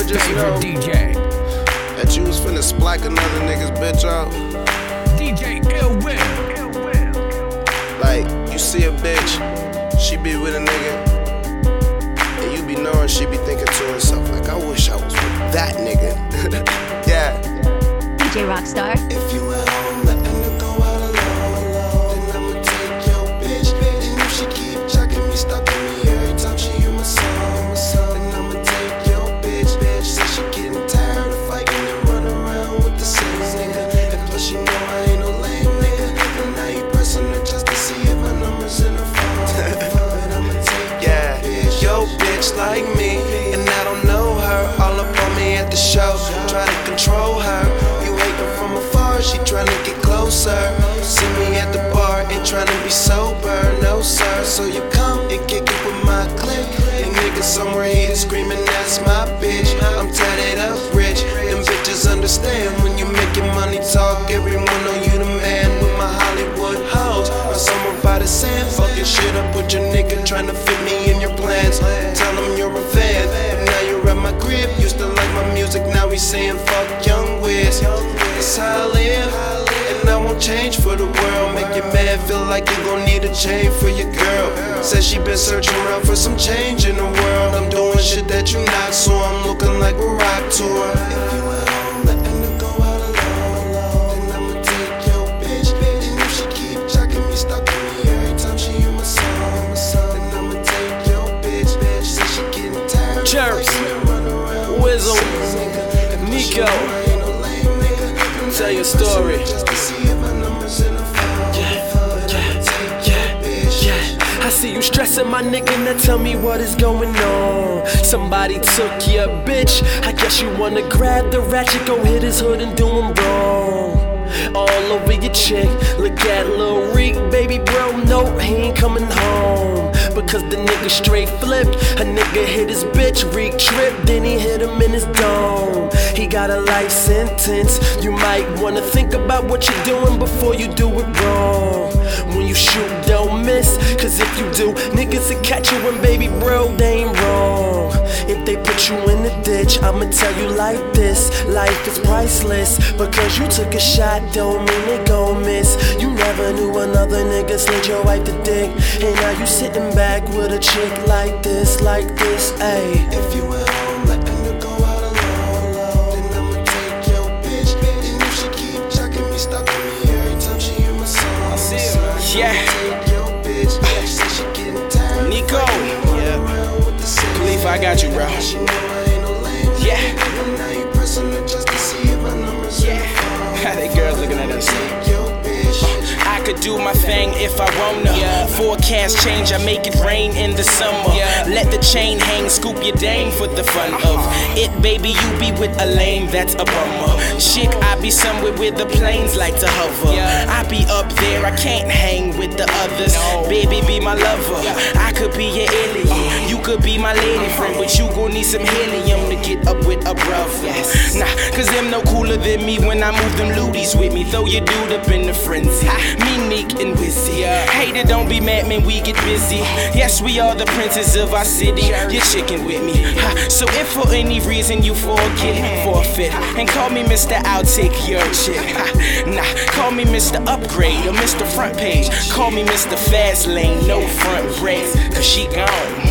just know DJ that you was finna splack another nigga's bitch out. DJ Ill Will. Like, you see a bitch, she be with a nigga, and you be knowing she be thinking to herself, like, I wish I was with that nigga. Yeah. DJ Rockstar. If you at home, letting her go out alone, then I'ma take your bitch. And if she keep jacking me, stalking me every time she hear my song, then I'ma take your bitch. Say she getting tired of fighting and run around with the same nigga. And plus she know I ain't no lame nigga. And now you pressing her just to see if my number's in her phone. But I'ma take your bitch like me, and I don't know her. All up on me at the show, try to control her. From afar, she tryna get closer. See me at the bar, ain't tryna be sober, no sir. So you come and kick it with my clique. And niggas somewhere here screaming, that's my bitch. I'm tatted up rich, them bitches understand. When you making money talk, everyone know you the man. With my Hollywood hoes, or somewhere by the sand. Fucking shit up with your nigga, tryna fit me in your plans. Tell him you're a fan, and now you're at my crib. Used to like my music, now we saying fuck Young Wiz. That's how I live, and I won't change for the world. Make your man feel like you gon' need a chain for your girl. Says she been searching around for some change in the world. I'm doing shit that you not, so I'm looking like a rock tour. If you at home, letting her go out alone, then I'ma take your bitch. And if she keep jacking me, stalking me every time she hear my song, then I'ma take your bitch. Say she getting tired. Jerks, Wizzle, Nico. Tell your story. I see you stressing, my nigga, now tell me what is going on. Somebody took your bitch, I guess you wanna grab the ratchet, go hit his hood and do him wrong. All over your chick, look at Lil Reek, baby bro, no, he ain't coming home. Because the nigga straight flipped, a nigga hit his bitch, Reek tripped, then he hit him in his dome. He got a life sentence, you might wanna think about what you're doing before you do it wrong. When you shoot, don't miss, cause if you do, niggas will catch you and baby bro, they ain't wrong. If they put you in the ditch, I'ma tell you like this, life is priceless. Because you took a shot, don't mean it gon' miss. You never knew another nigga slid your wife to dick, and now you sitting back with a chick like this, ayy. If you at home, letting her go out alone, then I'ma take your bitch. And if she keep jacking me, stalking me every time she hear my song, I see it, yeah. Take your bitch. Say she getting tired. Nico, yeah. Believe I got you, bro. Yeah. Yeah. They girls looking at us. I could do my thing if I wanna. Forecast change, I make it rain in the summer. Let the chain hang, scoop your dame for the fun of it, baby. You be with a lame, that's a bummer. Chick, I be somewhere where the planes like to hover. I be up there, I can't hang with the others. Baby, be my lover. I could be your alien, you could be my lady friend, but you gon' need some helium to get up with a brother. Nah, cause them no cooler than me when I move them looties with me. Throw your dude up in the frenzy. Me, Nick, and Wizzy. Hater, don't be mad, man, we get busy. Yes, we are the princes of our city. You're chicken with me. So if for any reason you forfeit, and call me Mr. I'll take your chick. Nah, call me Mr. Upgrade or Mr. Front Page. Call me Mr. Fast Lane, no front brakes, cause she gone.